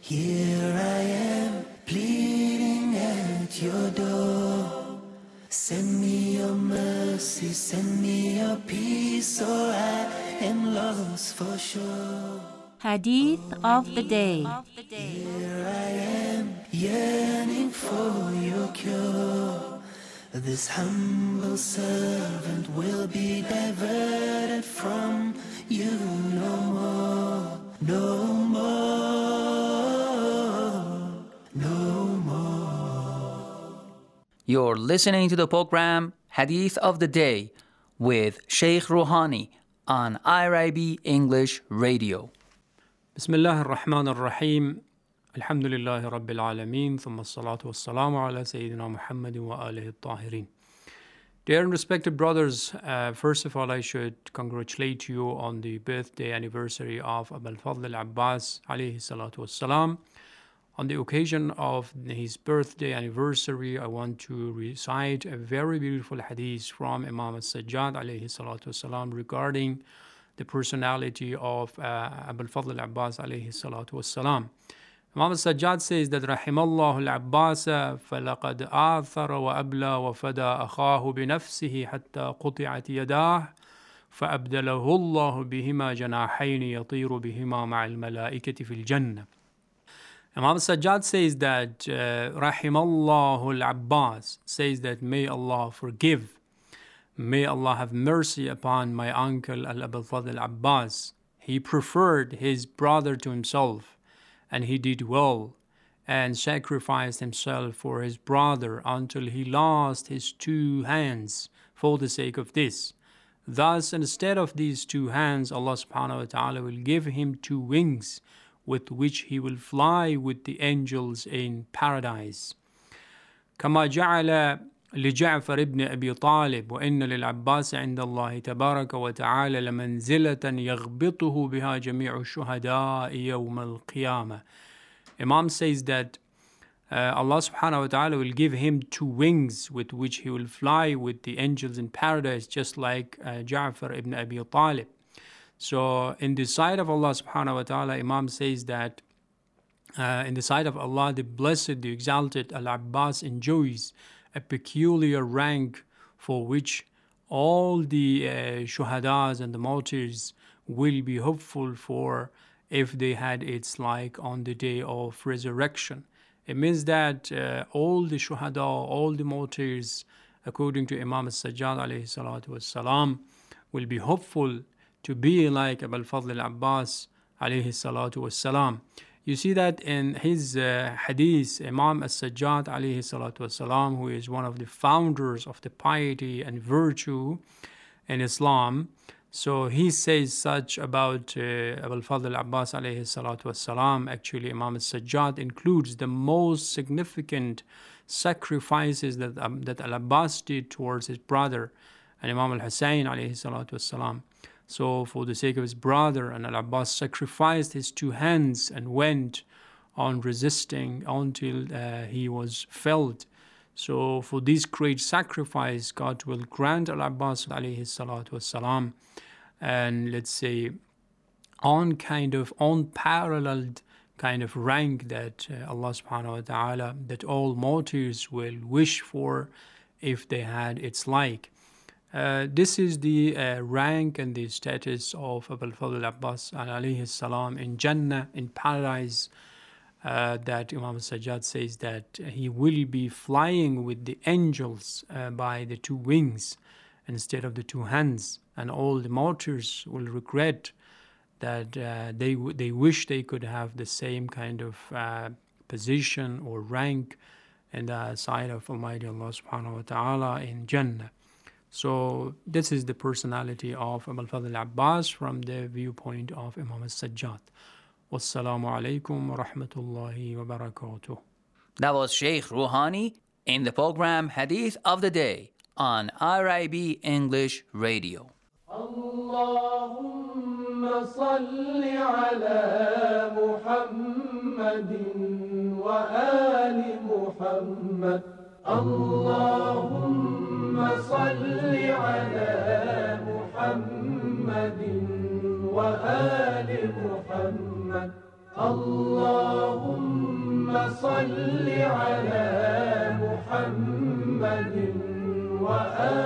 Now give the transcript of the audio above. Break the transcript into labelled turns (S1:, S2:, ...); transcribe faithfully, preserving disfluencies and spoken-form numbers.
S1: Here I am, pleading at your door. Send me your mercy, send me your peace, or I am lost for sure.
S2: Hadith of the day.
S1: Here I am, yearning for your cure. This humble servant will be diverted from you no more, no more, no more.
S3: You're listening to the program Hadith of the Day with Sheikh Rouhani on I R I B English Radio.
S4: Bismillah ar-Rahman ar-Rahim. Alhamdulillahi Rabbil Alameen. Thumma salatu wassalamu ala Sayyidina Muhammadin wa alihi at-tahirin. Dear and respected brothers, uh, first of all, I should congratulate you on the birthday anniversary of Abul Fadl al-Abbas alayhi salatu wassalam. On the occasion of his birthday anniversary, I want to recite a very beautiful hadith from Imam al-Sajjad alayhi salatu wassalam regarding the personality of uh, Abul Fadl al-Abbas alayhi salatu wassalam. Imam al-Sajjad says that Rahimallahu al-Abbasa falaqad athara wa abla wa fada akhahu binafsihi hatta quti'at yadah فأبدله الله بهما جناحين يطير بهما مع الملائكة في الجنة. Imam al-Sajjad says that uh, Rahimallahu al-Abbas says that may Allah forgive, may Allah have mercy upon my uncle Al-Abul Fadl al-Abbas. He preferred his brother to himself, and he did well and sacrificed himself for his brother until he lost his two hands for the sake of this. Thus, instead of these two hands, Allah subhanahu wa ta'ala will give him two wings with which he will fly with the angels in paradise. كما جعل لجعفر ابن أبي طالب وإن للعباس عند الله تبارك وتعالى لمنزلة يغبطه بها جميع الشهداء يوم القيامة. Imam says that uh, Allah subhanahu wa ta'ala will give him two wings with which he will fly with the angels in paradise, just like uh, Ja'far ibn Abi Talib. So in the sight of Allah subhanahu wa ta'ala, Imam says that uh, in the sight of Allah, the blessed, the exalted Al-Abbas enjoys a peculiar rank for which all the uh, shuhadas and the martyrs will be hopeful for if they had its like on the day of resurrection. It means that uh, all the shuhada, all the martyrs, according to Imam al-Sajjad alayhi salatu wassalam, will be hopeful to be like Abul Fadl al-Abbas alayhi salatu wassalam. You see that in his uh, hadith, Imam al-Sajjad alayhi salatu wassalam, who is one of the founders of the piety and virtue in Islam, so he says such about uh, Abul Fadl al-Abbas alayhi salatu wassalam. Actually, Imam al-Sajjad includes the most significant sacrifices that, um, that al-Abbas did towards his brother, and Imam al-Hussein alayhi salatu wassalam. So for the sake of his brother, and Al-Abbas sacrificed his two hands and went on resisting until uh, he was felled. So for this great sacrifice, God will grant Al-Abbas alayhi salatu wassalam, and let's say on kind of unparalleled kind of rank that uh, Allah subhanahu wa ta'ala, that all martyrs will wish for if they had its like. Uh, this is the uh, rank and the status of Abul Fadl al-Abbas alayhi salam in Jannah, in paradise, uh, that Imam al-Sajjad says that he will be flying with the angels uh, by the two wings instead of the two hands, and all the martyrs will regret that uh, they w- they wish they could have the same kind of uh, position or rank in the sight of Almighty Allah subhanahu wa ta'ala in Jannah. So this is the personality of Abul Fadl al-Abbas from the viewpoint of Imam al-Sajjad. Wassalamu alaikum wa rahmatullahi wa barakatuh.
S3: That was Sheikh Rouhani in the program Hadith of the Day on I R I B English Radio.
S1: Allahumma salli ala Muhammadin wa ali Muhammad. Allahumma salli ala Muhammadin wa ali Muhammad. Allahumma
S5: صل على محمد وآله